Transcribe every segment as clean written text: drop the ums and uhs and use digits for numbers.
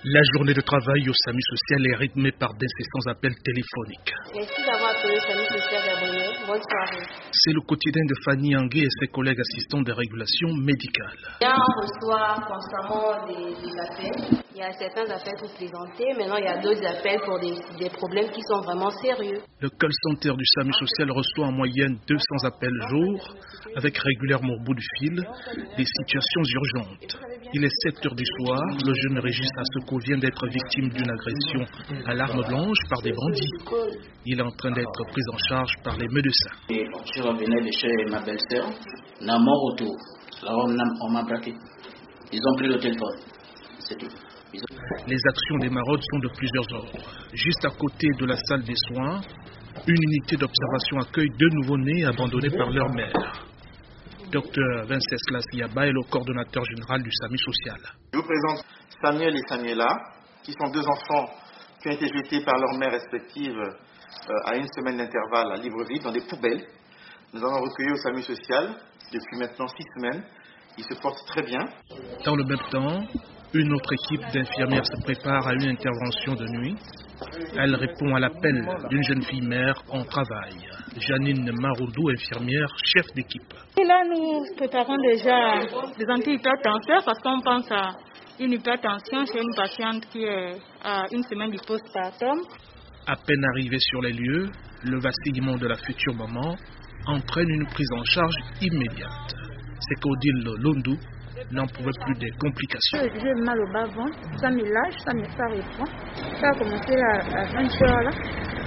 La journée de travail au SAMU social est rythmée par d'incessants appels téléphoniques. Merci d'avoir appelé le SAMU social gabonais. Bonne soirée. C'est le quotidien de Fanny Angué et ses collègues assistants de régulation médicale. On reçoit constamment des appels. Il y a certains appels pour plaisanter. Maintenant, il y a d'autres appels pour des problèmes qui sont vraiment sérieux. Le call center du SAMU social reçoit en moyenne 200 appels jour, avec régulièrement au bout du fil des situations urgentes. Il est 7 heures du soir, le jeune Régis Asseko vient d'être victime d'une agression à l'arme blanche par des bandits. Il est en train d'être pris en charge par les médecins. Je revenais de chez ma belle-sœur, n'a mon retour. Là, on m'a braqué. Ils ont pris le téléphone. C'est tout. Les actions des maraudes sont de plusieurs ordres. Juste à côté de la salle des soins, une unité d'observation accueille 2 nouveau-nés abandonnés par leur mère. Dr Venceslas Yaba est le coordonnateur général du SAMU social. Je vous présente Samuel et Samuela, qui sont 2 enfants qui ont été jetés par leurs mères respectives à 1 semaine d'intervalle à Libreville dans des poubelles. Nous avons recueilli au SAMU social depuis maintenant 6 semaines. Ils se portent très bien. Dans le même temps, une autre équipe d'infirmières se prépare à une intervention de nuit. Elle répond à l'appel d'une jeune fille mère en travail. Janine Maroudou, infirmière, chef d'équipe. Et là, nous préparons déjà des antihypertenseurs parce qu'on pense à une hypertension chez une patiente qui est à 1 semaine du postpartum. À peine arrivé sur les lieux, le vacillement de la future maman entraîne une prise en charge immédiate. C'est qu'Odile Londou n'en pouvait plus des complications. J'ai mal au bas-ventre, ça me lâche, ça reprend. Ça a commencé à 20h là.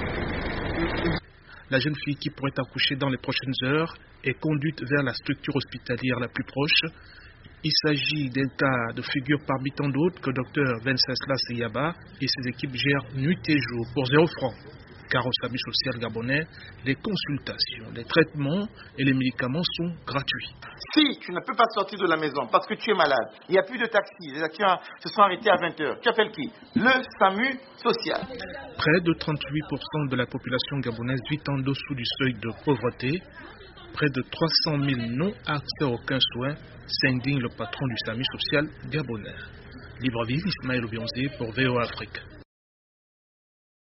La jeune fille qui pourrait accoucher dans les prochaines heures est conduite vers la structure hospitalière la plus proche. Il s'agit d'un cas de figure parmi tant d'autres que Dr Venceslas Yaba et ses équipes gèrent nuit et jour pour 0 francs. Car au SAMU social gabonais, les consultations, les traitements et les médicaments sont gratuits. Si tu ne peux pas sortir de la maison parce que tu es malade, il n'y a plus de taxi, les actions se sont arrêtées à 20h. Tu appelles qui? Le SAMU social. Près de 38% de la population gabonaise vit en dessous du seuil de pauvreté. Près de 300 000 n'ont accès à aucun soin, s'indigne le patron du SAMU social gabonais. Libreville, Ismaël Obionzé pour VOA Afrique.